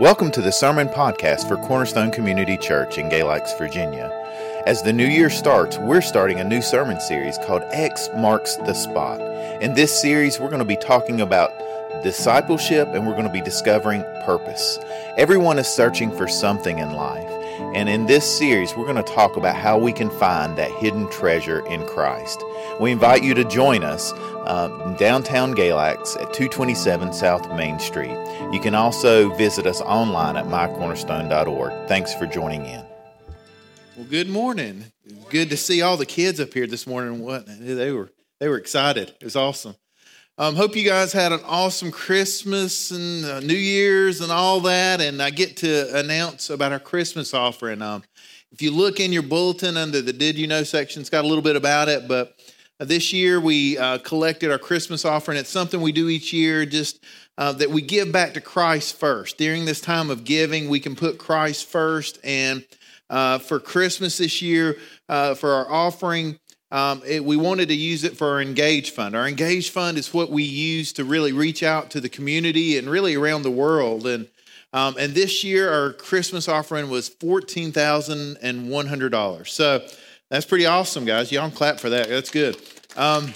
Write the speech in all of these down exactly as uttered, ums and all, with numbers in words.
Welcome to the Sermon Podcast for Cornerstone Community Church in Galax, Virginia. As the new year starts, we're starting a new sermon series called X Marks the Spot. In this series, we're going to be talking about discipleship and we're going to be discovering purpose. Everyone is searching for something in life. And in this series, we're going to talk about how we can find that hidden treasure in Christ. We invite you to join us uh, in downtown Galax at two twenty-seven South Main Street. You can also visit us online at my cornerstone dot org. Thanks for joining in. Well, good morning. Good to see all the kids up here this morning. What they were they were excited. It was awesome. Um, hope you guys had an awesome Christmas and uh, New Year's and all that. And I get to announce about our Christmas offering. Um, if you look in your bulletin under the Did You Know section, it's got a little bit about it. But uh, this year we uh, collected our Christmas offering. It's something we do each year, just uh, that we give back to Christ first. During this time of giving, we can put Christ first. And uh, for Christmas this year, uh, for our offering, Um, it, we wanted to use it for our Engage Fund. Our Engage Fund is what we use to really reach out to the community and really around the world. And um, and this year, our Christmas offering was fourteen thousand one hundred dollars. So that's pretty awesome, guys. Y'all can clap for that. That's good. Um,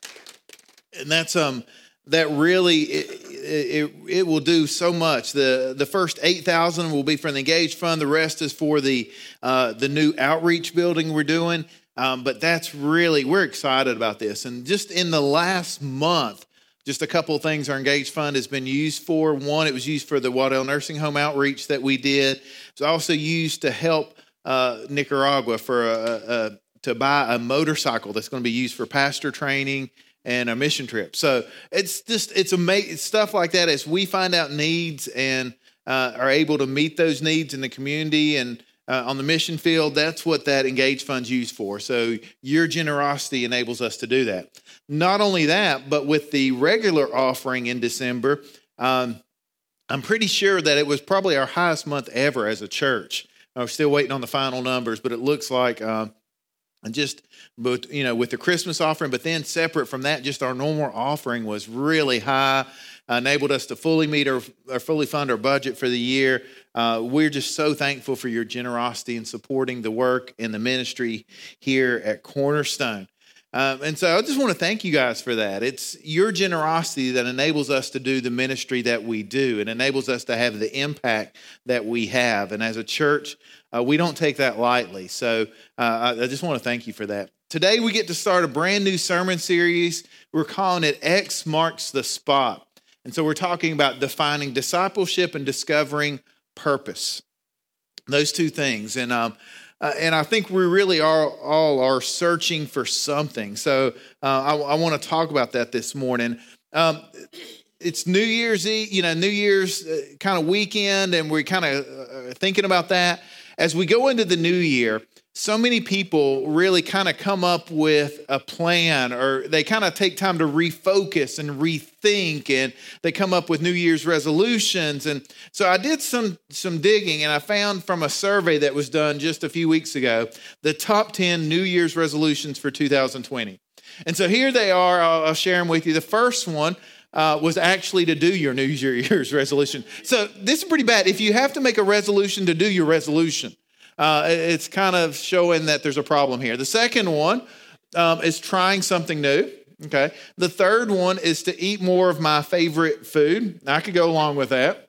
and that's um that really it, it it will do so much. The the first eight thousand will be for the Engage Fund. The rest is for the uh, the new outreach building we're doing. Um, but that's really, we're excited about this. And just in the last month, just a couple of things our Engage Fund has been used for. One, it was used for the Waddell Nursing Home outreach that we did. It was also used to help uh, Nicaragua for a, a, to buy a motorcycle that's going to be used for pastor training and a mission trip. So it's just, it's amazing stuff like that as we find out needs and uh, are able to meet those needs in the community and Uh, on the mission field. That's what that Engage Fund's used for. So your generosity enables us to do that. Not only that, but with the regular offering in December, um, I'm pretty sure that it was probably our highest month ever as a church. I'm still waiting on the final numbers, but it looks like um, just, but you know, with the Christmas offering, but then separate from that, just our normal offering was really high. Uh, enabled us to fully meet our, or fully fund our budget for the year. Uh, we're just so thankful for your generosity in supporting the work and the ministry here at Cornerstone. Um, and so I just want to thank you guys for that. It's your generosity that enables us to do the ministry that we do. It enables us to have the impact that we have. And as a church, uh, we don't take that lightly. So uh, I, I just want to thank you for that. Today we get to start a brand new sermon series. We're calling it X Marks the Spot. And so we're talking about defining discipleship and discovering purpose. Those two things. And um, uh, and I think we really are all are searching for something. So uh, I, I want to talk about that this morning. Um, it's New Year's Eve, you know, New Year's uh, kind of weekend, and we're kind of uh, thinking about that. As we go into the new year, so many people really kind of come up with a plan, or they kind of take time to refocus and rethink, and they come up with New Year's resolutions. And so I did some some digging, and I found from a survey that was done just a few weeks ago, the top ten New Year's resolutions for two thousand twenty. And so here they are. I'll, I'll share them with you. The first one uh, was actually to do your New Year's resolution. So this is pretty bad. If you have to make a resolution to do your resolution, Uh, it's kind of showing that there's a problem here. The second one um, is trying something new. Okay. The third one is to eat more of my favorite food. I could go along with that.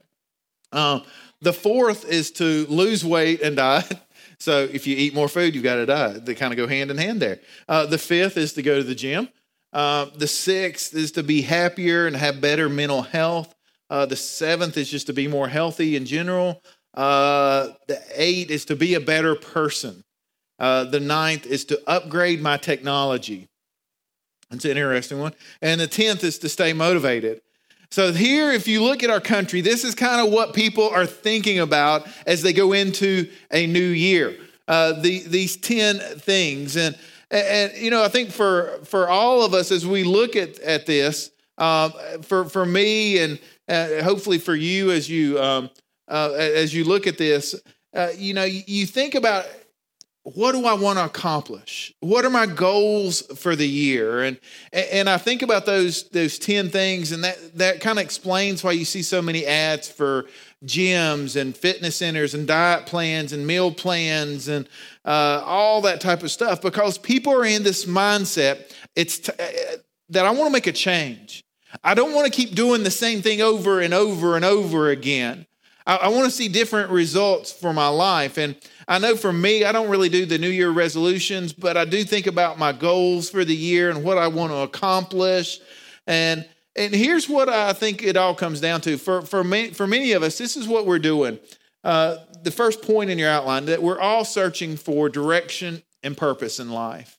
Uh, the fourth is to lose weight and diet. So if you eat more food, you've got to diet. They kind of go hand in hand there. Uh, the fifth is to go to the gym. Uh, the sixth is to be happier and have better mental health. Uh, the seventh is just to be more healthy in general. Uh, the eight is to be a better person. Uh, the ninth is to upgrade my technology. That's an interesting one. And the tenth is to stay motivated. So here, if you look at our country, this is kind of what people are thinking about as they go into a new year. Uh, the, these ten things. And, and, you know, I think for, for all of us, as we look at, at this, um, for, for me and uh, hopefully for you as you, um, Uh, as you look at this, uh, you know, you think about what do I want to accomplish? What are my goals for the year? And and I think about those those ten things, and that, that kind of explains why you see so many ads for gyms and fitness centers and diet plans and meal plans and uh, all that type of stuff, because people are in this mindset it's t- that I want to make a change. I don't want to keep doing the same thing over and over and over again. I, I want to see different results for my life. And I know for me, I don't really do the New Year resolutions, but I do think about my goals for the year and what I want to accomplish. And and here's what I think it all comes down to. For for many, for many of us, this is what we're doing. Uh, the first point in your outline, that we're all searching for direction and purpose in life.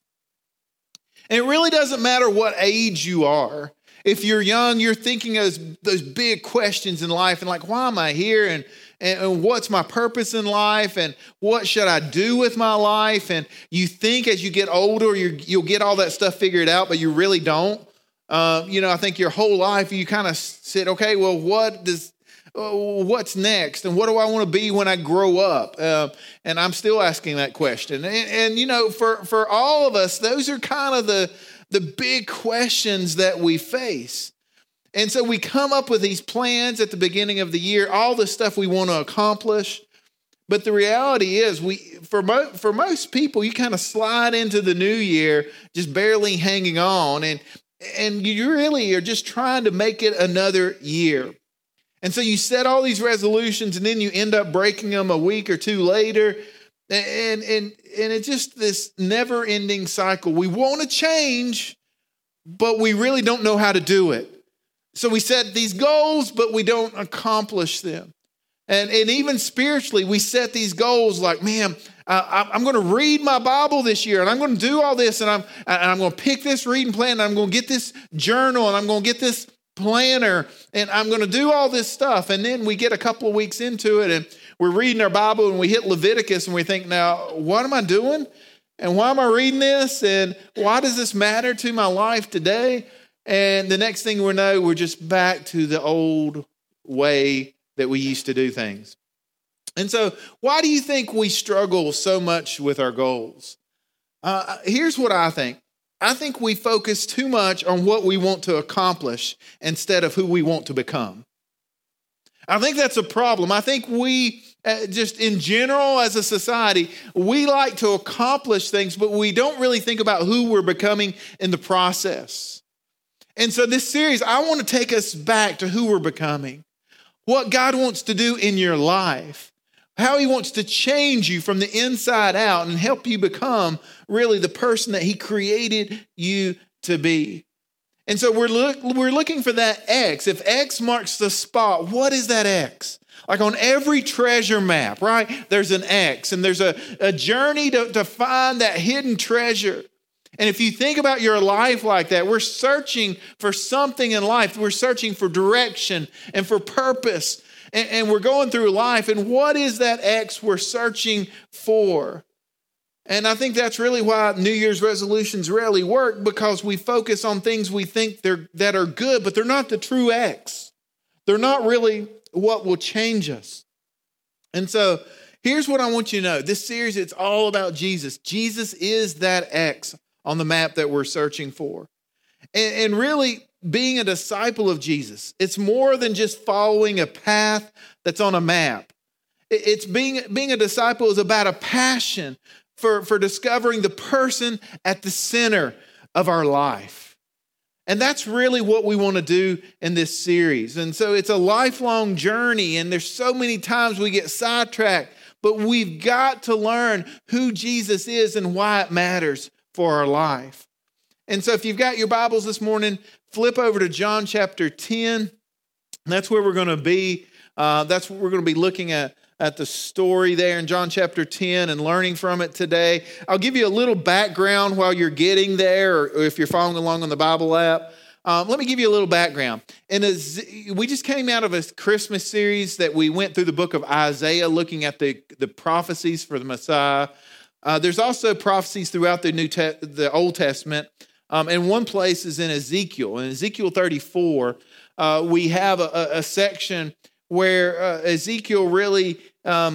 And it really doesn't matter what age you are. If you're young, you're thinking of those, those big questions in life and like, why am I here? And, and, and what's my purpose in life? And what should I do with my life? And you think as you get older, you're, you'll get all that stuff figured out, but you really don't. Uh, you know, I think your whole life you kind of said, okay, well, what does, uh, what's next? And what do I want to be when I grow up? Uh, and I'm still asking that question. And, and you know, for, for all of us, those are kind of the, the big questions that we face. And so we come up with these plans at the beginning of the year, all the stuff we want to accomplish. But the reality is, we for, mo- for most people, you kind of slide into the new year just barely hanging on. And, and you really are just trying to make it another year. And so you set all these resolutions and then you end up breaking them a week or two later. And, and, and it's just this never ending cycle. We want to change, but we really don't know how to do it. So we set these goals, but we don't accomplish them. And, and even spiritually, we set these goals like, man, uh, I'm going to read my Bible this year, and I'm going to do all this, and I'm, and I'm going to pick this reading plan, and I'm going to get this journal, and I'm going to get this planner, and I'm going to do all this stuff. And then we get a couple of weeks into it, and we're reading our Bible, and we hit Leviticus, and we think, now, what am I doing? And why am I reading this? And why does this matter to my life today? And the next thing we know, we're just back to the old way that we used to do things. And so why do you think we struggle so much with our goals? Uh, here's what I think. I think we focus too much on what we want to accomplish instead of who we want to become. I think that's a problem. I think we, uh, just in general as a society, we like to accomplish things, but we don't really think about who we're becoming in the process. And so this series, I want to take us back to who we're becoming, what God wants to do in your life, how he wants to change you from the inside out and help you become really the person that he created you to be. And so we're look, we're looking for that X. If X marks the spot, what is that X? Like on every treasure map, right? There's an X, and there's a, a journey to, to find that hidden treasure. And if you think about your life like that, we're searching for something in life. We're searching for direction and for purpose. And, and we're going through life. And what is that X we're searching for? And I think that's really why New Year's resolutions rarely work, because we focus on things we think they're, that are good, but they're not the true X. They're not really what will change us. And so here's what I want you to know. This series, it's all about Jesus. Jesus is that X on the map that we're searching for. And, and really, being a disciple of Jesus, it's more than just following a path that's on a map. It's being, being a disciple is about a passion for, for discovering the person at the center of our life. And that's really what we want to do in this series. And so it's a lifelong journey, and there's so many times we get sidetracked, but we've got to learn who Jesus is and why it matters for our life. And so if you've got your Bibles this morning, flip over to John chapter ten. That's where we're going to be. Uh, that's what we're going to be looking at, at the story there in John chapter ten and learning from it today. I'll give you a little background while you're getting there, or if you're following along on the Bible app. Um, let me give you a little background. And as we just came out of a Christmas series that we went through the book of Isaiah, looking at the, the prophecies for the Messiah. Uh, there's also prophecies throughout the New Te- the Old Testament, um, and one place is in Ezekiel. In Ezekiel thirty-four, uh, we have a, a section where uh, Ezekiel really um,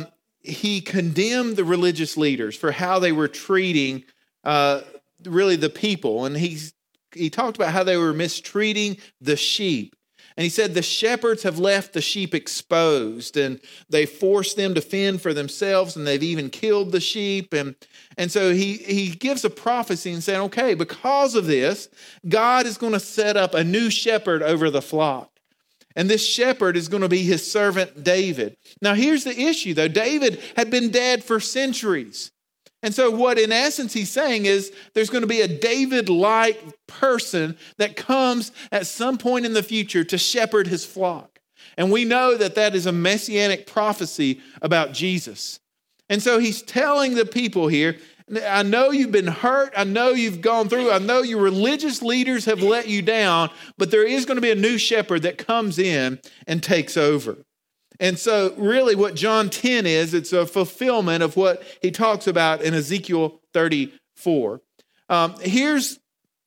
he condemned the religious leaders for how they were treating uh, really the people. And he's, he talked about how they were mistreating the sheep. And he said the shepherds have left the sheep exposed, and they forced them to fend for themselves, and they've even killed the sheep. And, and so he, he gives a prophecy and saying, okay, because of this, God is going to set up a new shepherd over the flock. And this shepherd is going to be his servant David. Now here's the issue though. David had been dead for centuries. And so what in essence he's saying is there's going to be a David-like person that comes at some point in the future to shepherd his flock. And we know that that is a messianic prophecy about Jesus. And so he's telling the people here, I know you've been hurt. I know you've gone through. I know your religious leaders have let you down, but there is going to be a new shepherd that comes in and takes over. And so really what John ten is, it's a fulfillment of what he talks about in Ezekiel thirty-four. Um, here's,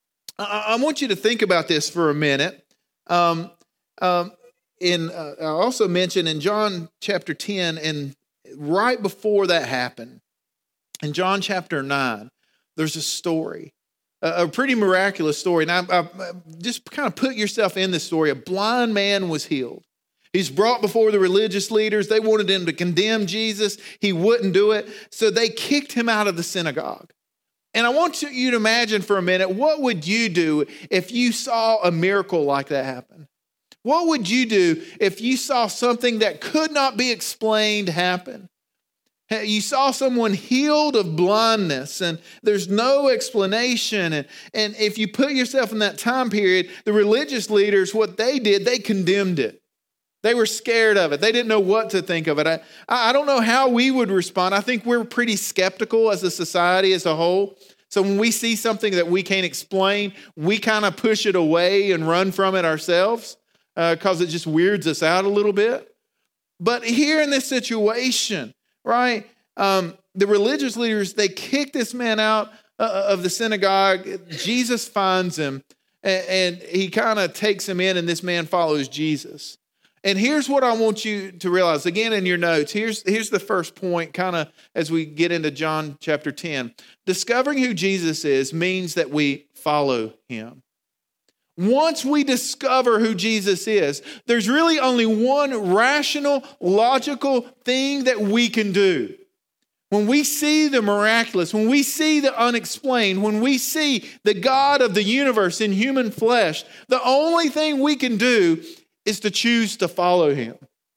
I, I want you to think about this for a minute. Um, um, in uh, I also mentioned in John chapter ten, and right before that happened, in John chapter nine, there's a story, a, a pretty miraculous story. And I, I, just kind of put yourself in this story. A blind man was healed. He's brought before the religious leaders. They wanted him to condemn Jesus. He wouldn't do it. So they kicked him out of the synagogue. And I want you to imagine for a minute, what would you do if you saw a miracle like that happen? What would you do if you saw something that could not be explained happen? You saw someone healed of blindness and there's no explanation. And, and if you put yourself in that time period, the religious leaders, what they did, they condemned it. They were scared of it. They didn't know what to think of it. I, I don't know how we would respond. I think we're pretty skeptical as a society as a whole. So when we see something that we can't explain, we kind of push it away and run from it ourselves because uh, it just weirds us out a little bit. But here in this situation, right, um, the religious leaders, they kick this man out uh, of the synagogue. Jesus finds him and, and he kind of takes him in, and this man follows Jesus. And here's what I want you to realize, again, in your notes. Here's, here's the first point, kind of as we get into John chapter ten. Discovering who Jesus is means that we follow him. Once we discover who Jesus is, there's really only one rational, logical thing that we can do. When we see the miraculous, when we see the unexplained, when we see the God of the universe in human flesh, the only thing we can do is to choose to follow him.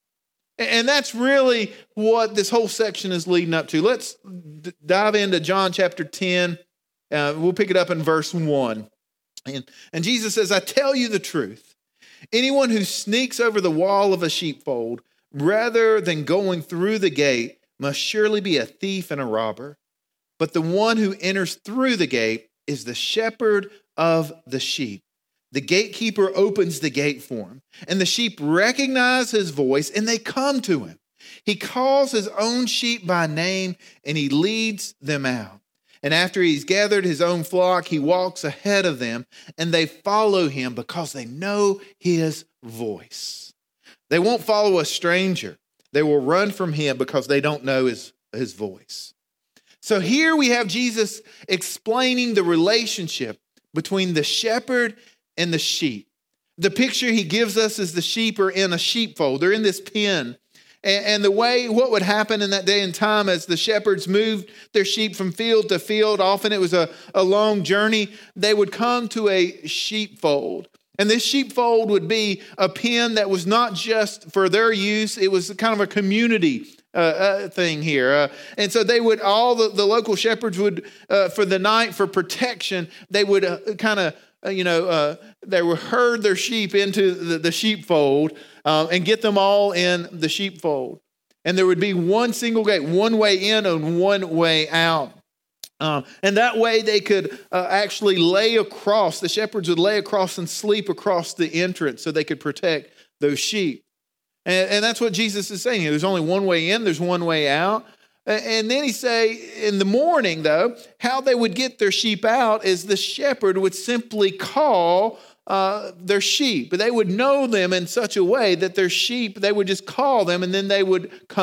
And that's really what this whole section is leading up to. Let's d- dive into John chapter ten. Uh, we'll pick it up in verse one. And, and Jesus says, I tell you the truth. Anyone who sneaks over the wall of a sheepfold rather than going through the gate must surely be a thief and a robber. But the one who enters through the gate is the shepherd of the sheep. The gatekeeper opens the gate for him, and the sheep recognize his voice, and they come to him. He calls his own sheep by name, and he leads them out. And after he's gathered his own flock, he walks ahead of them, and they follow him because they know his voice. They won't follow a stranger. They will run from him because they don't know his, his voice. So here we have Jesus explaining the relationship between the shepherd and the sheep. The picture he gives us is the sheep are in a sheepfold. They're in this pen. And, and the way, what would happen in that day and time as the shepherds moved their sheep from field to field, often it was a, a long journey, they would come to a sheepfold. And this sheepfold would be a pen that was not just for their use, it was kind of a community uh, uh, thing here. Uh, and so they would, all the, the local shepherds would, uh, for the night, for protection, they would uh, kind of Uh, you know, uh, they would herd their sheep into the, the sheepfold uh, and get them all in the sheepfold. And there would be one single gate, one way in and one way out. Um, and that way they could uh, actually lay across, the shepherds would lay across and sleep across the entrance so they could protect those sheep. And, and that's what Jesus is saying here. There's only one way in, there's one way out. And then he say, in the morning, though, how they would get their sheep out is the shepherd would simply call uh, their sheep. They would know them in such a way that their sheep, they would just call them and then they would come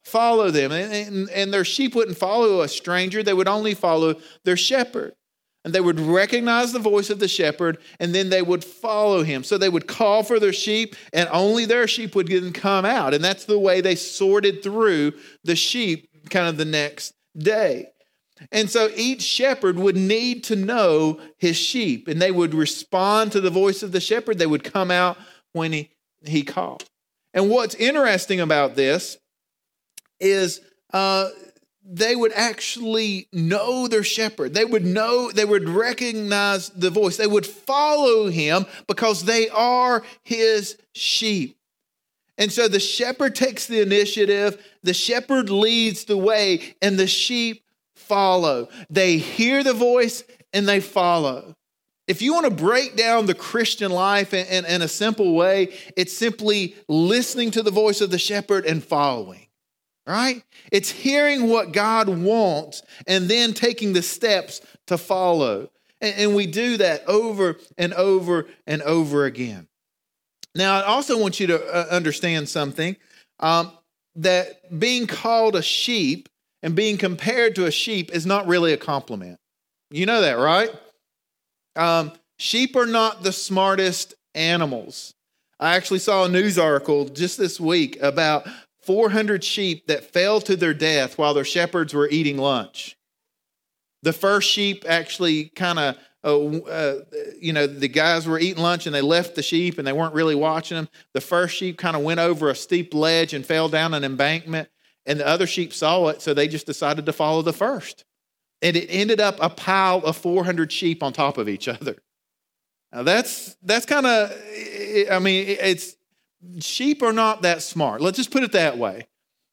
follow them. And, and, and their sheep wouldn't follow a stranger. They would only follow their shepherd. And they would recognize the voice of the shepherd, and then they would follow him. So they would call for their sheep, and only their sheep would then come out. And that's the way they sorted through the sheep kind of the next day. And so each shepherd would need to know his sheep, and they would respond to the voice of the shepherd. They would come out when he, he called. And what's interesting about this is uh, they would actually know their shepherd. They would know, they would recognize the voice. They would follow him because they are his sheep. And so the shepherd takes the initiative, the shepherd leads the way, and the sheep follow. They hear the voice and they follow. If you want to break down the Christian life in, in, in a simple way, it's simply listening to the voice of the shepherd and following. Right? It's hearing what God wants and then taking the steps to follow. And, and we do that over and over and over again. Now, I also want you to uh, understand something, um, that being called a sheep and being compared to a sheep is not really a compliment. You know that, right? Um, sheep are not the smartest animals. I actually saw a news article just this week about four hundred sheep that fell to their death while their shepherds were eating lunch. The first sheep actually kind of, uh, uh, you know, the guys were eating lunch and they left the sheep and they weren't really watching them. The first sheep kind of went over a steep ledge and fell down an embankment, and the other sheep saw it, so they just decided to follow the first. And it ended up a pile of four hundred sheep on top of each other. Now that's, that's kind of, I mean, it's, sheep are not that smart. Let's just put it that way.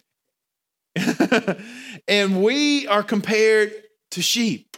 And we are compared to sheep.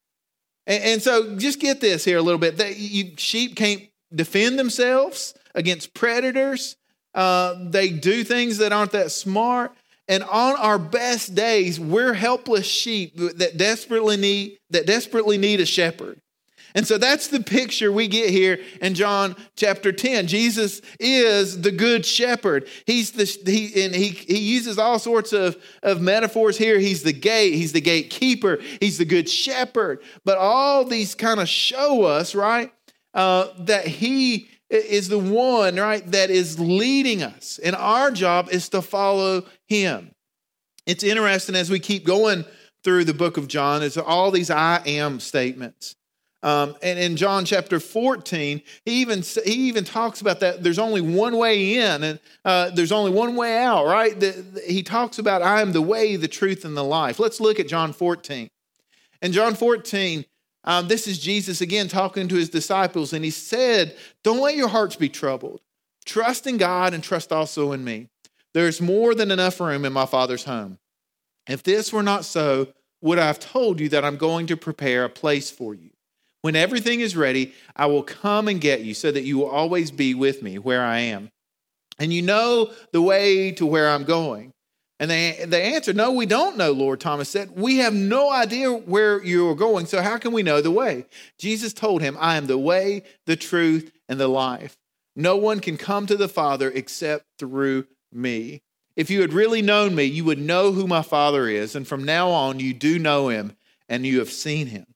And, and so just get this here a little bit. That you, sheep can't defend themselves against predators. Uh, they do things that aren't that smart. And on our best days, we're helpless sheep that desperately need, that desperately need a shepherd. And so that's the picture we get here in John chapter ten. Jesus is the good shepherd. He's the he and he he uses all sorts of, of metaphors here. He's the gate, he's the gatekeeper, he's the good shepherd. But all these kind of show us, right, uh, that he is the one, right, that is leading us. And our job is to follow him. It's interesting as we keep going through the book of John, is all these I am statements. Um, and in John chapter fourteen, he even he even talks about that there's only one way in and uh, there's only one way out, right? The, the, he talks about I am the way, the truth, and the life. Let's look at John fourteen. In John fourteen, um, this is Jesus again talking to his disciples, and he said, "Don't let your hearts be troubled. Trust in God and trust also in me. There's more than enough room in my Father's home. If this were not so, would I have told you that I'm going to prepare a place for you? When everything is ready, I will come and get you so that you will always be with me where I am. And you know the way to where I'm going." And they, they answered, "No, we don't know, Lord." Thomas said, "We have no idea where you are going, so how can we know the way?" Jesus told him, "I am the way, the truth, and the life. No one can come to the Father except through me. If you had really known me, you would know who my Father is. And from now on, you do know him and you have seen him."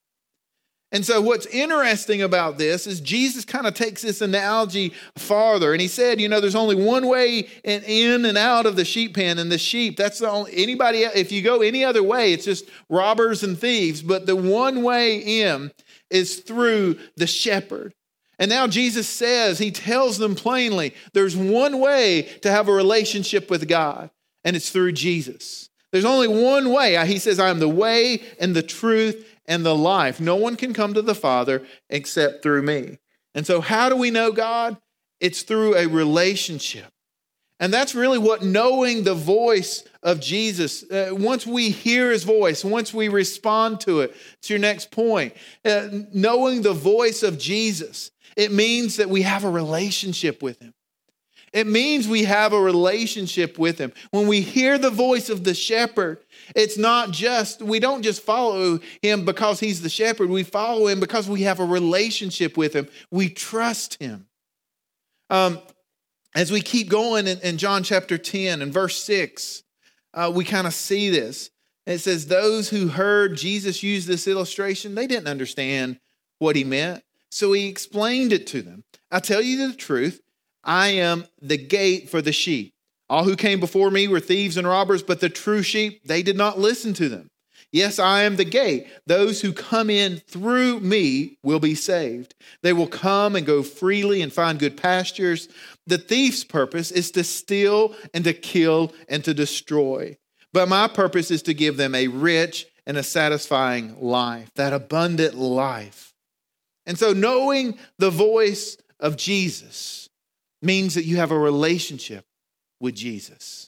And so what's interesting about this is Jesus kind of takes this analogy farther. And he said, you know, there's only one way in, in and out of the sheep pen, and the sheep, that's the only, anybody, if you go any other way, it's just robbers and thieves. But the one way in is through the shepherd. And now Jesus says, he tells them plainly, there's one way to have a relationship with God, and it's through Jesus. There's only one way. He says, I am the way and the truth and the life. No one can come to the Father except through me. And so how do we know God? It's through a relationship. And that's really what knowing the voice of Jesus, uh, once we hear his voice, once we respond to it, it's your next point. Uh, knowing the voice of Jesus, it means that we have a relationship with him. It means we have a relationship with him. When we hear the voice of the shepherd, it's not just, we don't just follow him because he's the shepherd. We follow him because we have a relationship with him. We trust him. Um, as we keep going in, in John chapter ten and verse six, uh, we kind of see this. And it says those who heard Jesus use this illustration, they didn't understand what he meant. So he explained it to them. I tell you the truth, I am the gate for the sheep. All who came before me were thieves and robbers, but the true sheep, they did not listen to them. Yes, I am the gate. Those who come in through me will be saved. They will come and go freely and find good pastures. The thief's purpose is to steal and to kill and to destroy. But my purpose is to give them a rich and a satisfying life, that abundant life. And so knowing the voice of Jesus means that you have a relationship with Jesus.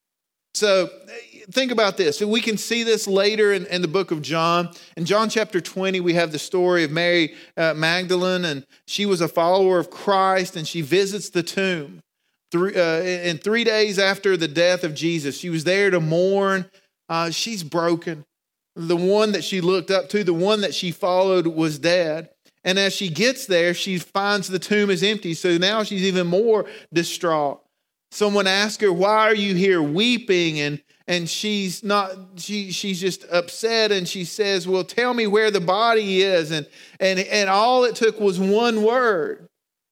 So think about this. We can see this later in, in the book of John. In John chapter twenty, we have the story of Mary uh, Magdalene, and she was a follower of Christ, and she visits the tomb. Three, uh, and three days after the death of Jesus, she was there to mourn. Uh, she's broken. The one that she looked up to, the one that she followed, was dead. And as she gets there, she finds the tomb is empty. So now she's even more distraught. Someone asked her, "Why are you here weeping?" And and she's not, she she's just upset. And she says, "Well, tell me where the body is." And and, and all it took was one word.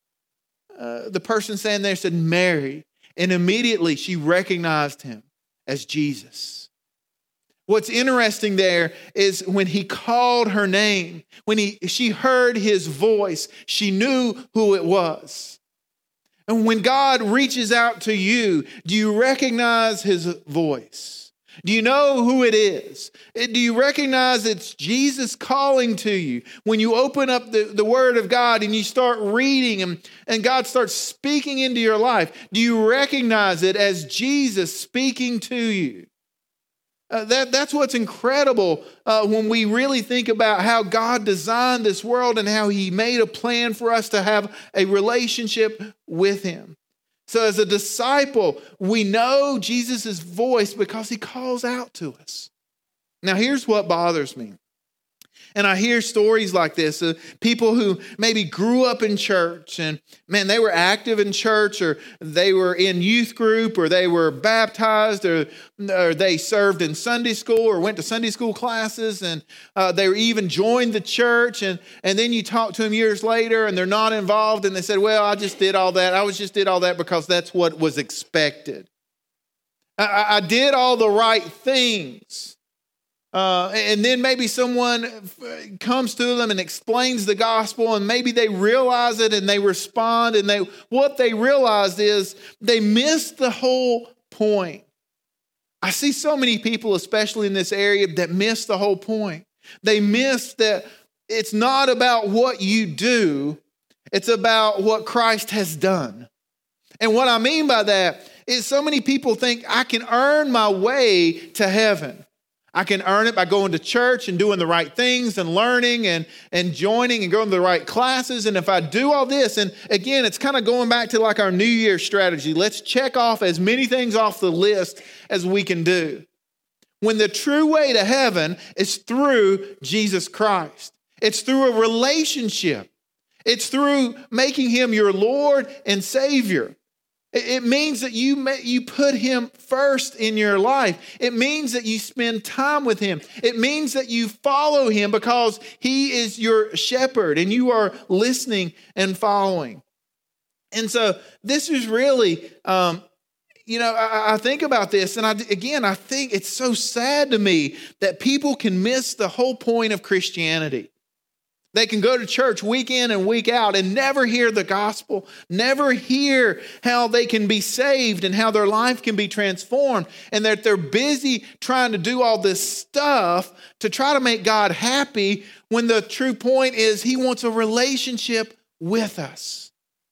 Uh, the person standing there said, "Mary." And immediately she recognized him as Jesus. What's interesting there is when he called her name, when he she heard his voice, she knew who it was. And when God reaches out to you, do you recognize his voice? Do you know who it is? Do you recognize it's Jesus calling to you? When you open up the, the Word of God and you start reading and, and God starts speaking into your life, do you recognize it as Jesus speaking to you? Uh, that, that's what's incredible uh, when we really think about how God designed this world and how he made a plan for us to have a relationship with him. So as a disciple, we know Jesus' voice because he calls out to us. Now, here's what bothers me. And I hear stories like this of people who maybe grew up in church and, man, they were active in church, or they were in youth group, or they were baptized, or, or they served in Sunday school or went to Sunday school classes, and uh, they were even joined the church. And, and then you talk to them years later and they're not involved, and they said, "Well, I just did all that. I was just did all that because that's what was expected. I, I did all the right things." Uh, and then maybe someone comes to them and explains the gospel, and maybe they realize it and they respond, and they what they realized is they missed the whole point. I see so many people, especially in this area, that miss the whole point. They miss that it's not about what you do, it's about what Christ has done. And what I mean by that is so many people think I can earn my way to heaven. I can earn it by going to church and doing the right things and learning and, and joining and going to the right classes. And if I do all this, and again, it's kind of going back to like our New Year strategy. Let's check off as many things off the list as we can do. When the true way to heaven is through Jesus Christ. It's through a relationship. It's through making him your Lord and Savior. It means that you you put him first in your life. It means that you spend time with him. It means that you follow him because he is your shepherd and you are listening and following. And so this is really, um, you know, I, I think about this, and I, again, I think it's so sad to me that people can miss the whole point of Christianity. They can go to church week in and week out and never hear the gospel, never hear how they can be saved and how their life can be transformed, and that they're busy trying to do all this stuff to try to make God happy when the true point is he wants a relationship with us.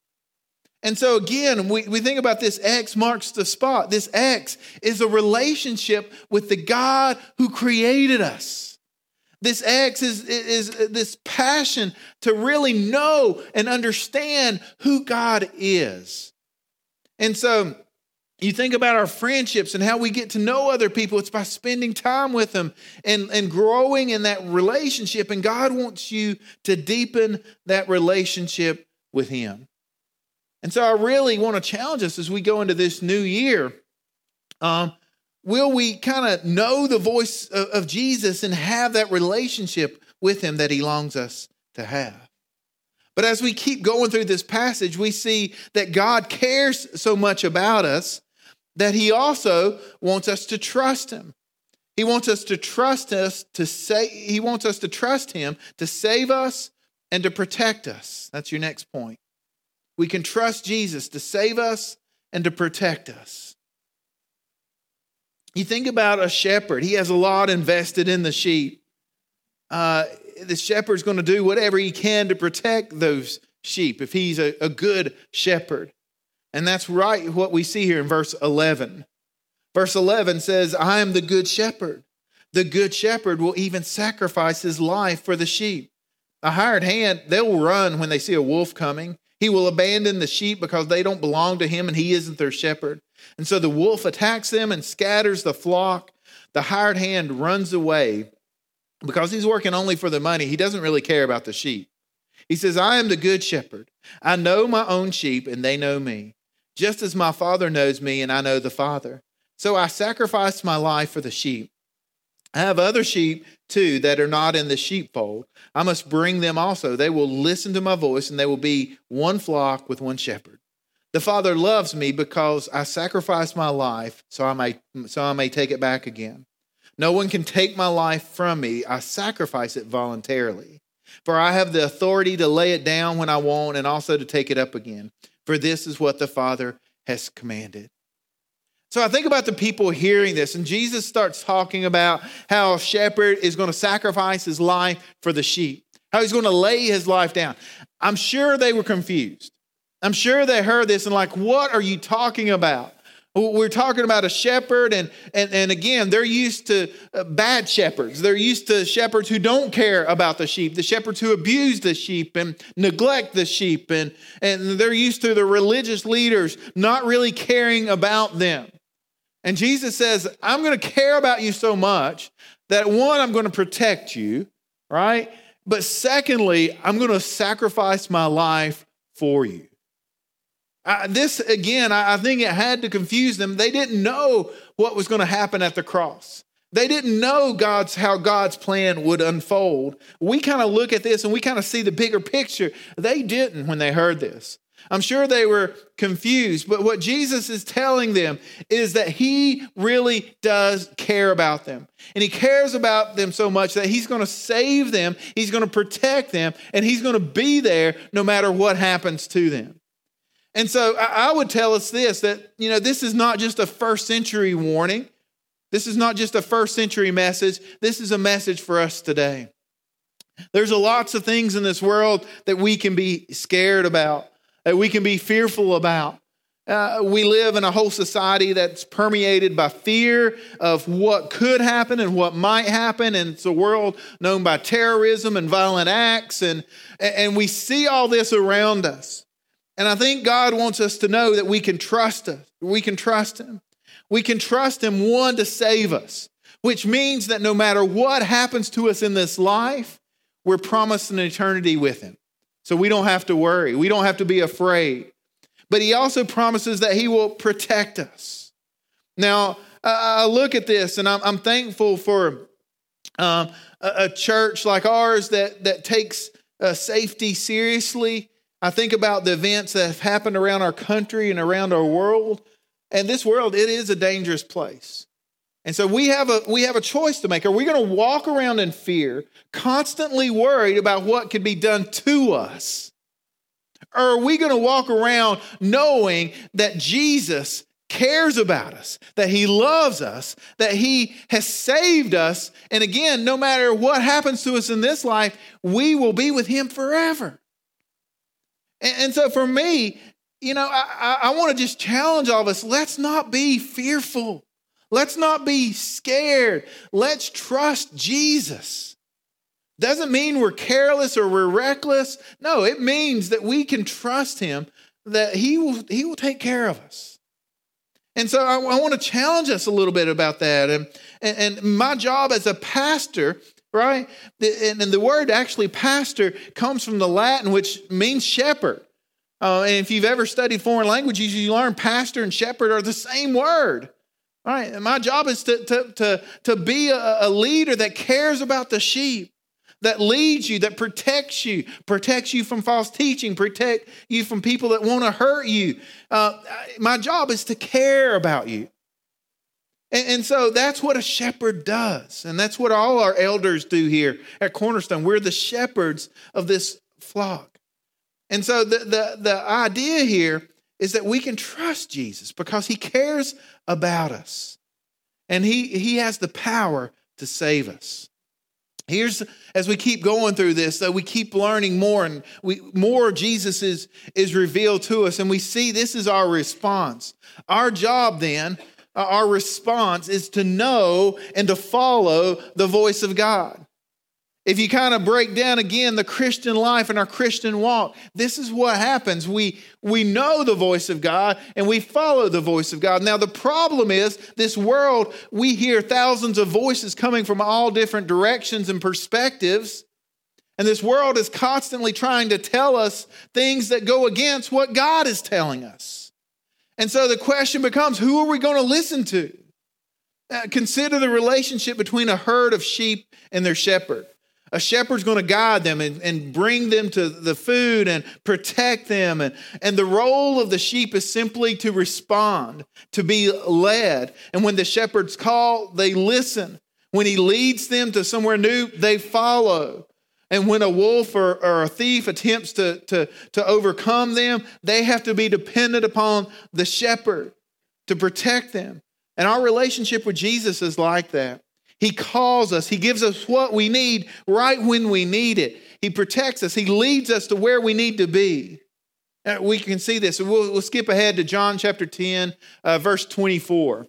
And so again, we, we think about this X marks the spot. This X is a relationship with the God who created us. This X is, is, is this passion to really know and understand who God is. And so you think about our friendships and how we get to know other people. It's by spending time with them and, and growing in that relationship. And God wants you to deepen that relationship with him. And so I really want to challenge us as we go into this new year. Um, Will we kind of know the voice of, of Jesus and have that relationship with him that he longs us to have? But as we keep going through this passage, we see that God cares so much about us that he also wants us to trust him. He wants us to trust us to say, he wants us to trust him to save us and to protect us. That's your next point. We can trust Jesus to save us and to protect us. You think about a shepherd. He has a lot invested in the sheep. Uh, the shepherd's going to do whatever he can to protect those sheep if he's a, a good shepherd. And that's right what we see here in verse eleven. Verse eleven says, I am the good shepherd. The good shepherd will even sacrifice his life for the sheep. A hired hand, they'll run when they see a wolf coming. He will abandon the sheep because they don't belong to him and he isn't their shepherd. And so the wolf attacks them and scatters the flock. The hired hand runs away because he's working only for the money. He doesn't really care about the sheep. He says, I am the good shepherd. I know my own sheep and they know me, just as my Father knows me and I know the Father. So I sacrifice my life for the sheep. I have other sheep too that are not in the sheepfold. I must bring them also. They will listen to my voice and they will be one flock with one shepherd. The Father loves me because I sacrifice my life so I may, so I may take it back again. No one can take my life from me. I sacrifice it voluntarily. For I have the authority to lay it down when I want and also to take it up again. For this is what the Father has commanded. So I think about the people hearing this, and Jesus starts talking about how a shepherd is going to sacrifice his life for the sheep, how he's going to lay his life down. I'm sure they were confused. I'm sure they heard this and like, what are you talking about? We're talking about a shepherd, and, and, and again, they're used to bad shepherds. They're used to shepherds who don't care about the sheep, the shepherds who abuse the sheep and neglect the sheep, and, and they're used to the religious leaders not really caring about them. And Jesus says, I'm going to care about you so much that one, I'm going to protect you, right? But secondly, I'm going to sacrifice my life for you. Uh, this, again, I, I think it had to confuse them. They didn't know what was going to happen at the cross. They didn't know God's how God's plan would unfold. We kind of look at this and we kind of see the bigger picture. They didn't when they heard this. I'm sure they were confused, but what Jesus is telling them is that he really does care about them. And he cares about them so much that he's going to save them, he's going to protect them, and he's going to be there no matter what happens to them. And so I would tell us this, that, you know, this is not just a first century warning. This is not just a first century message. This is a message for us today. There's a lots of things in this world that we can be scared about, that we can be fearful about. Uh, we live in a whole society that's permeated by fear of what could happen and what might happen. And it's a world known by terrorism and violent acts. And, and we see all this around us. And I think God wants us to know that we can trust us. We can trust him. We can trust him, one, to save us, which means that no matter what happens to us in this life, we're promised an eternity with him. So we don't have to worry. We don't have to be afraid. But he also promises that he will protect us. Now, I look at this and I'm, I'm thankful for um, a, a church like ours that, that takes uh, safety seriously. I think about the events that have happened around our country and around our world. And this world, it is a dangerous place. And so we have a we have a choice to make. Are we going to walk around in fear, constantly worried about what could be done to us? Or are we going to walk around knowing that Jesus cares about us, that he loves us, that he has saved us, and again, no matter what happens to us in this life, we will be with him forever? And, and so for me, you know, I, I, I want to just challenge all of us. Let's not be fearful. Let's not be scared. Let's trust Jesus. Doesn't mean we're careless or we're reckless. No, it means that we can trust him, that he will, he will take care of us. And so I, I want to challenge us a little bit about that. And, and, and my job as a pastor, right? And, and the word actually pastor comes from the Latin, which means shepherd. Uh, and if you've ever studied foreign languages, you learn pastor and shepherd are the same word. All right, and my job is to, to, to, to be a, a leader that cares about the sheep, that leads you, that protects you, protects you from false teaching, protect you from people that want to hurt you. Uh, my job is to care about you. And, and so that's what a shepherd does. And that's what all our elders do here at Cornerstone. We're the shepherds of this flock. And so the, the, the idea here is that we can trust Jesus because he cares about us. And he, he has the power to save us. Here's, as we keep going through this, though, we keep learning more and we more Jesus is, is revealed to us. And we see this is our response. Our job then, our response is to know and to follow the voice of God. If you kind of break down again the Christian life and our Christian walk, this is what happens. We, we know the voice of God and we follow the voice of God. Now, the problem is this world, we hear thousands of voices coming from all different directions and perspectives. And this world is constantly trying to tell us things that go against what God is telling us. And so the question becomes, who are we going to listen to? Uh, consider the relationship between a herd of sheep and their shepherd. A shepherd's going to guide them and, and bring them to the food and protect them. And, and the role of the sheep is simply to respond, to be led. And when the shepherds call, they listen. When he leads them to somewhere new, they follow. And when a wolf or, or a thief attempts to, to, to overcome them, they have to be dependent upon the shepherd to protect them. And our relationship with Jesus is like that. He calls us. He gives us what we need right when we need it. He protects us. He leads us to where we need to be. Uh, we can see this. We'll, we'll skip ahead to John chapter ten, uh, verse twenty-four.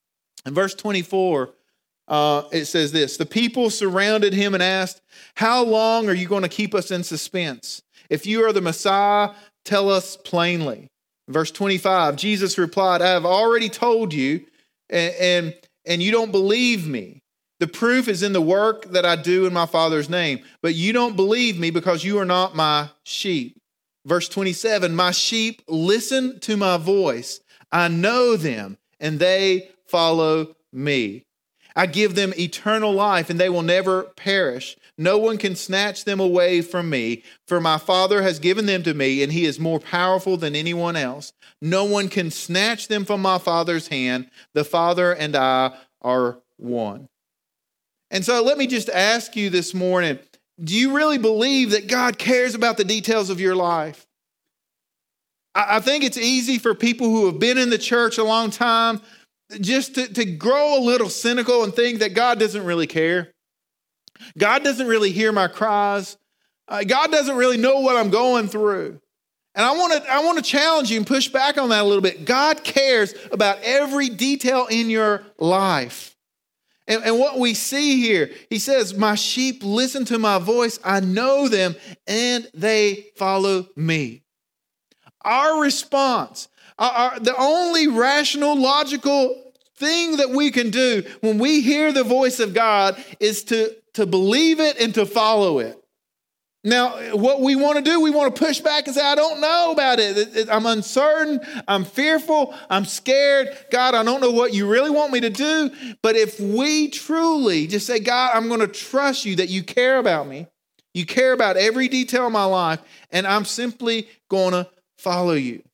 In verse twenty-four, uh, it says this: the people surrounded him and asked, "How long are you going to keep us in suspense? If you are the Messiah, tell us plainly." Verse twenty-five, Jesus replied, "I have already told you, and, and, and you don't believe me. The proof is in the work that I do in my Father's name. But you don't believe me because you are not my sheep." Verse twenty-seven, "My sheep listen to my voice. I know them, and they follow me. I give them eternal life, and they will never perish. No one can snatch them away from me, for my Father has given them to me, and he is more powerful than anyone else. No one can snatch them from my Father's hand. The Father and I are one." And so let me just ask you this morning, do you really believe that God cares about the details of your life? I think it's easy for people who have been in the church a long time just to, to grow a little cynical and think that God doesn't really care. God doesn't really hear my cries. Uh, God doesn't really know what I'm going through. And I want to I want to challenge you and push back on that a little bit. God cares about every detail in your life. And, and what we see here, he says, "My sheep listen to my voice. I know them, and they follow me." Our response, our, our, the only rational, logical thing that we can do when we hear the voice of God is to, to believe it and to follow it. Now, what we want to do, we want to push back and say, "I don't know about it. I'm uncertain. I'm fearful. I'm scared. God, I don't know what you really want me to do." But if we truly just say, "God, I'm going to trust you that you care about me. You care about every detail of my life, and I'm simply going to follow you."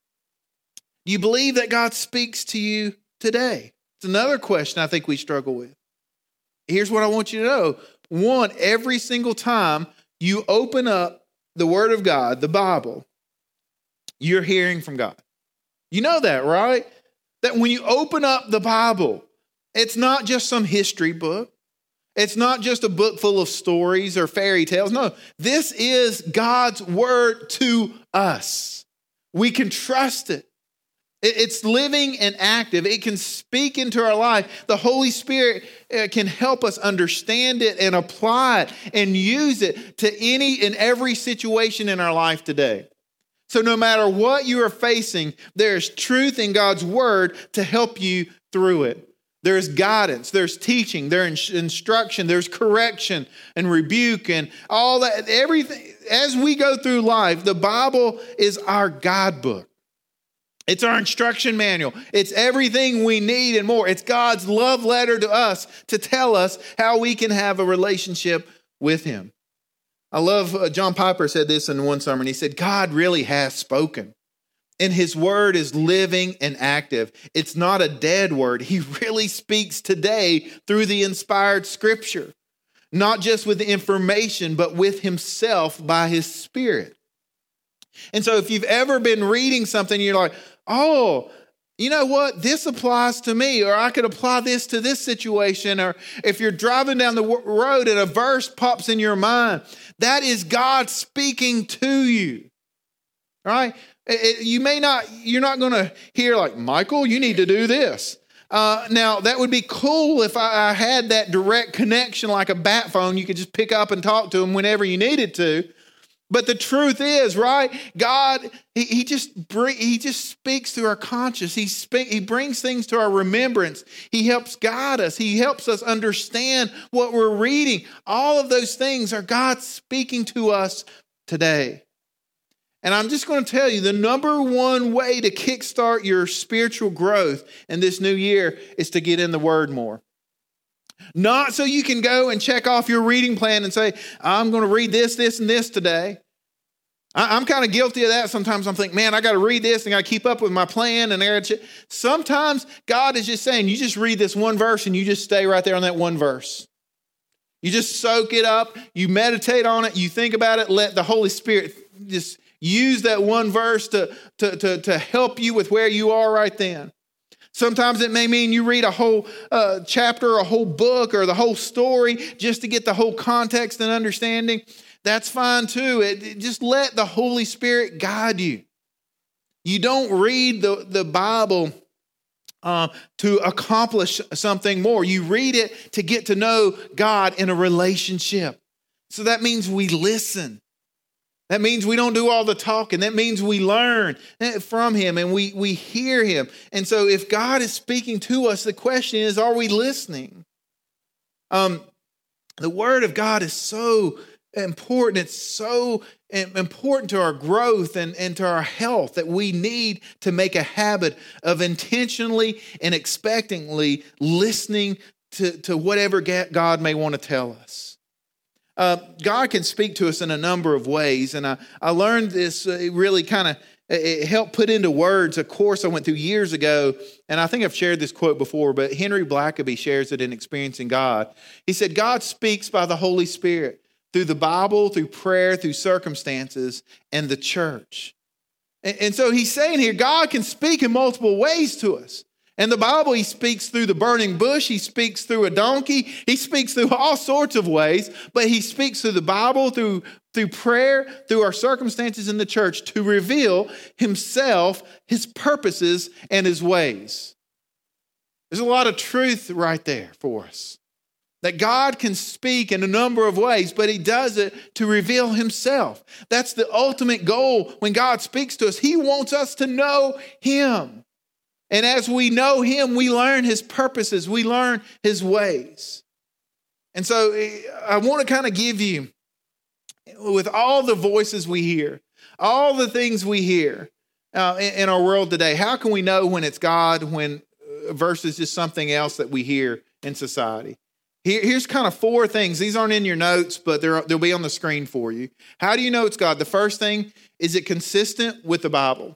Do you believe that God speaks to you today? It's another question I think we struggle with. Here's what I want you to know. One, every single time you open up the Word of God, the Bible, you're hearing from God. You know that, right? That when you open up the Bible, it's not just some history book. It's not just a book full of stories or fairy tales. No, this is God's Word to us. We can trust it. It's living and active. It can speak into our life. The Holy Spirit can help us understand it and apply it and use it to any and every situation in our life today. So no matter what you are facing, there's truth in God's Word to help you through it. There's guidance, there's teaching, there's instruction, there's correction and rebuke and all that. Everything. As we go through life, the Bible is our guidebook. It's our instruction manual. It's everything we need and more. It's God's love letter to us to tell us how we can have a relationship with him. I love, uh, John Piper said this in one sermon. He said, God really has spoken, and his word is living and active. It's not a dead word. He really speaks today through the inspired scripture, not just with the information, but with himself by his spirit. And so if you've ever been reading something, you're like, oh, you know what? This applies to me, or I could apply this to this situation. Or if you're driving down the road and a verse pops in your mind, that is God speaking to you. All right? It, it, you may not, you're not going to hear like, Michael, you need to do this. Uh, now, that would be cool if I, I had that direct connection like a bat phone. You could just pick up and talk to him whenever you needed to. But the truth is, right, God, he, he just bring, he just speaks through our conscience. He speak, he brings things to our remembrance. He helps guide us. He helps us understand what we're reading. All of those things are God speaking to us today. And I'm just going to tell you, the number one way to kickstart your spiritual growth in this new year is to get in the Word more. Not so you can go and check off your reading plan and say, I'm going to read this, this, and this today. I'm kind of guilty of that. Sometimes I'm thinking, man, I got to read this and I got to keep up with my plan. And sometimes God is just saying, you just read this one verse and you just stay right there on that one verse. You just soak it up. You meditate on it. You think about it. Let the Holy Spirit just use that one verse to, to, to, to help you with where you are right then. Sometimes it may mean you read a whole uh, chapter, a whole book, or the whole story just to get the whole context and understanding. That's fine too. It, it, just let the Holy Spirit guide you. You don't read the, the Bible uh, to accomplish something more. You read it to get to know God in a relationship. So that means we listen. That means we don't do all the talking. That means we learn from him and we, we hear him. And so if God is speaking to us, the question is, are we listening? Um, the word of God is so important. It's so important to our growth and, and to our health that we need to make a habit of intentionally and expectantly listening to, to whatever God may want to tell us. Uh, God can speak to us in a number of ways, and I, I learned this uh, it really kind of it helped put into words a course I went through years ago, and I think I've shared this quote before, but Henry Blackaby shares it in Experiencing God. He said, God speaks by the Holy Spirit through the Bible, through prayer, through circumstances, and the church. And, and so he's saying here, God can speak in multiple ways to us. In the Bible, he speaks through the burning bush. He speaks through a donkey. He speaks through all sorts of ways, but he speaks through the Bible, through, through prayer, through our circumstances in the church to reveal himself, his purposes, and his ways. There's a lot of truth right there for us. That God can speak in a number of ways, but he does it to reveal himself. That's the ultimate goal when God speaks to us. He wants us to know him. And as we know him, we learn his purposes. We learn his ways. And so I want to kind of give you, with all the voices we hear, all the things we hear uh, in, in our world today, how can we know when it's God when versus just something else that we hear in society? Here, here's kind of four things. These aren't in your notes, but they're, they'll be on the screen for you. How do you know it's God? The first thing, is it consistent with the Bible?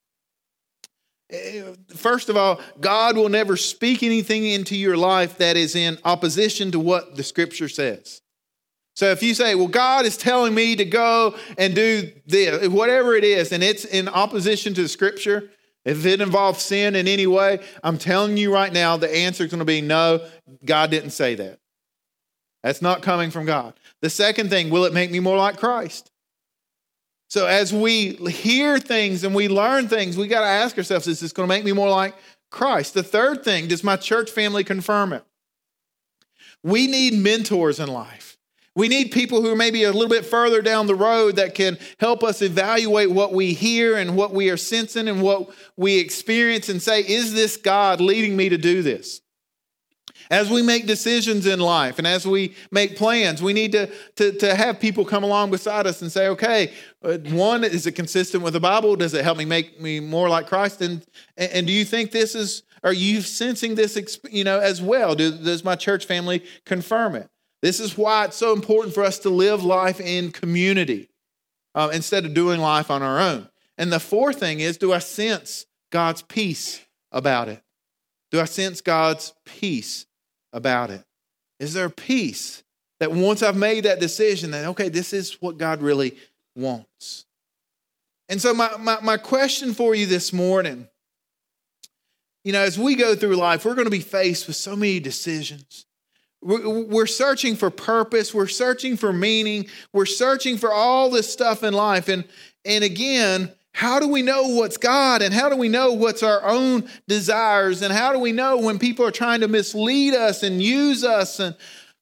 First of all, God will never speak anything into your life that is in opposition to what the scripture says. So if you say, well, God is telling me to go and do this, whatever it is, and it's in opposition to the scripture, if it involves sin in any way, I'm telling you right now, the answer is going to be no, God didn't say that. That's not coming from God. The second thing, will it make me more like Christ? So as we hear things and we learn things, we got to ask ourselves, is this going to make me more like Christ? The third thing, does my church family confirm it? We need mentors in life. We need people who are maybe a little bit further down the road that can help us evaluate what we hear and what we are sensing and what we experience and say, is this God leading me to do this? As we make decisions in life and as we make plans, we need to, to, to have people come along beside us and say, okay, one, is it consistent with the Bible? Does it help me make me more like Christ? And, and do you think this is, are you sensing this, you know, as well? Do, does my church family confirm it? This is why it's so important for us to live life in community uh, instead of doing life on our own. And the fourth thing is, do I sense God's peace about it? Do I sense God's peace about it? Is there peace that once I've made that decision that, okay, this is what God really wants? And so my, my, my question for you this morning, you know, as we go through life, we're going to be faced with so many decisions. We're, we're searching for purpose. We're searching for meaning. We're searching for all this stuff in life. And, and again, how do we know what's God, and how do we know what's our own desires, and how do we know when people are trying to mislead us and use us? And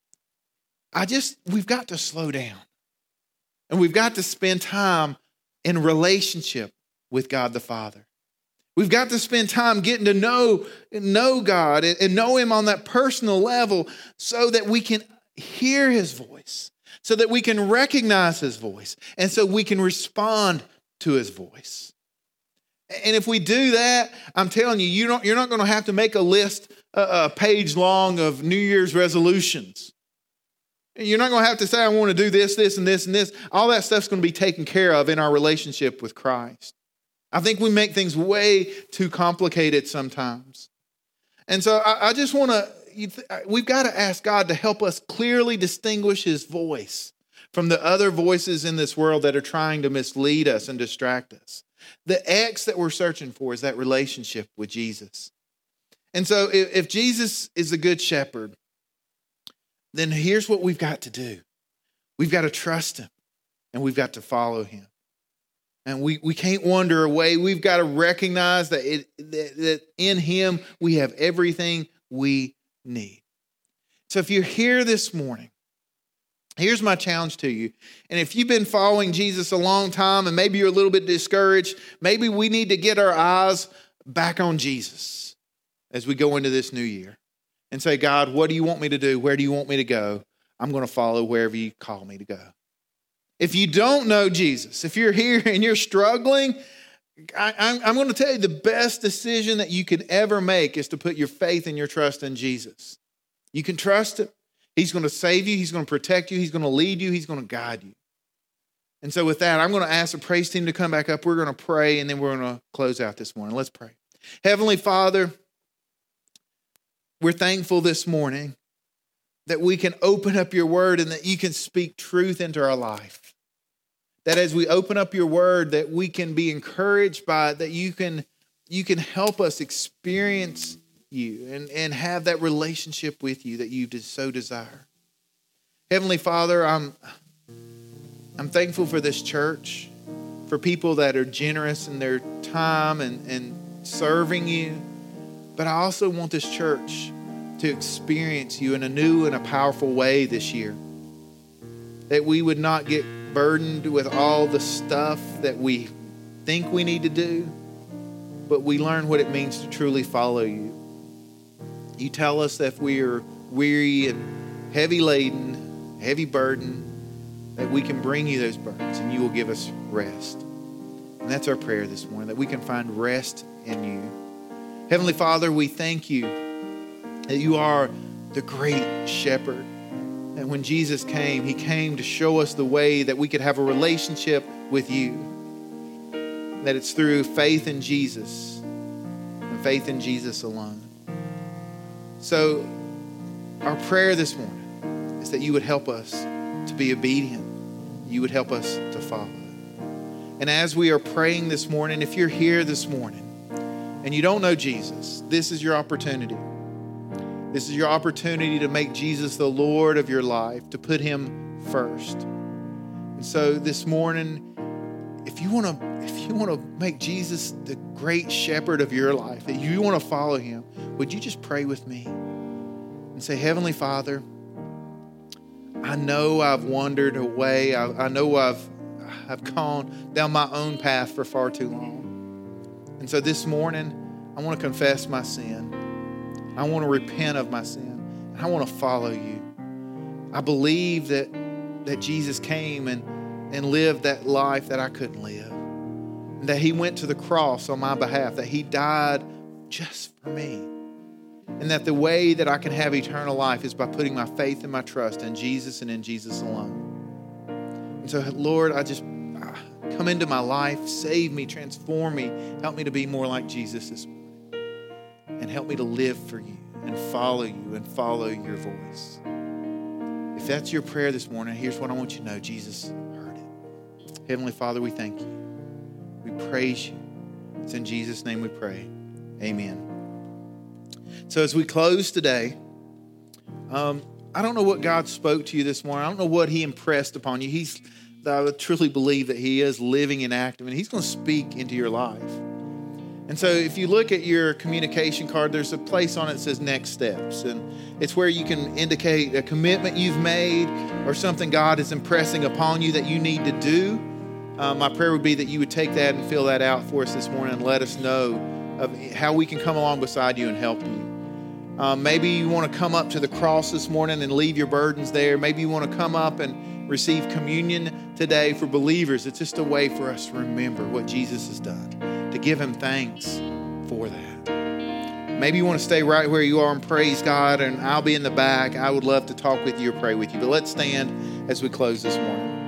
I just, we've got to slow down, and we've got to spend time in relationship with God the Father. We've got to spend time getting to know, know God and, and know Him on that personal level so that we can hear His voice, so that we can recognize His voice, and so we can respond to His voice. And if we do that, I'm telling you, you don't, you're not going to have to make a list, uh, a page long of New Year's resolutions. You're not going to have to say, I want to do this, this, and this, and this. All that stuff's going to be taken care of in our relationship with Christ. I think we make things way too complicated sometimes. And so I, I just want to, we've got to ask God to help us clearly distinguish His voice from the other voices in this world that are trying to mislead us and distract us. The X that we're searching for is that relationship with Jesus. And so if, if Jesus is the good shepherd, then here's what we've got to do. We've got to trust Him, and we've got to follow Him. And we, we can't wander away. We've got to recognize that, it, that, that in Him we have everything we need. So if you're here this morning, here's my challenge to you. And if you've been following Jesus a long time and maybe you're a little bit discouraged, maybe we need to get our eyes back on Jesus as we go into this new year and say, God, what do you want me to do? Where do you want me to go? I'm going to follow wherever you call me to go. If you don't know Jesus, if you're here and you're struggling, I, I'm, I'm going to tell you the best decision that you could ever make is to put your faith and your trust in Jesus. You can trust Him. He's going to save you. He's going to protect you. He's going to lead you. He's going to guide you. And so with that, I'm going to ask the praise team to come back up. We're going to pray, and then we're going to close out this morning. Let's pray. Heavenly Father, we're thankful this morning that we can open up your word and that you can speak truth into our life. That as we open up your word, that we can be encouraged by it, that you can, you can help us experience you and, and have that relationship with you that you so desire. Heavenly Father, I'm, I'm thankful for this church, for people that are generous in their time and, and serving you. But I also want this church to experience you in a new and a powerful way this year. That we would not get burdened with all the stuff that we think we need to do, but we learn what it means to truly follow you. You tell us that if we are weary and heavy laden, heavy burden, that we can bring you those burdens and you will give us rest. And that's our prayer this morning, that we can find rest in you. Heavenly Father, we thank you that you are the great shepherd. And when Jesus came, He came to show us the way that we could have a relationship with you. That it's through faith in Jesus and faith in Jesus alone. So our prayer this morning is that you would help us to be obedient. You would help us to follow. And as we are praying this morning, if you're here this morning and you don't know Jesus, this is your opportunity. This is your opportunity to make Jesus the Lord of your life, to put Him first. And so this morning, if you want to, if you want to make Jesus the great shepherd of your life, that you want to follow Him, would you just pray with me and say, Heavenly Father, I know I've wandered away. I, I know I've I've gone down my own path for far too long. And so this morning, I want to confess my sin. I want to repent of my sin. I want to follow you. I believe that, that Jesus came and, and lived that life that I couldn't live. And that he went to the cross on my behalf, that he died just for me. And that the way that I can have eternal life is by putting my faith and my trust in Jesus and in Jesus alone. And so, Lord, I just come into my life, save me, transform me, help me to be more like Jesus this morning. And help me to live for you and follow you and follow your voice. If that's your prayer this morning, here's what I want you to know. Jesus heard it. Heavenly Father, we thank you. We praise you. It's in Jesus' name we pray. Amen. So as we close today, um, I don't know what God spoke to you this morning. I don't know what he impressed upon you. He's, I truly believe that he is living and active, and he's going to speak into your life. And so if you look at your communication card, there's a place on it that says next steps. And it's where you can indicate a commitment you've made or something God is impressing upon you that you need to do. Uh, my prayer would be that you would take that and fill that out for us this morning and let us know of how we can come along beside you and help you. Um, maybe you want to come up to the cross this morning and leave your burdens there. Maybe you want to come up and receive communion today. For believers, it's just a way for us to remember what Jesus has done, to give him thanks for that. Maybe you want to stay right where you are and praise God, and I'll be in the back. I would love to talk with you or pray with you. But let's stand as we close this morning.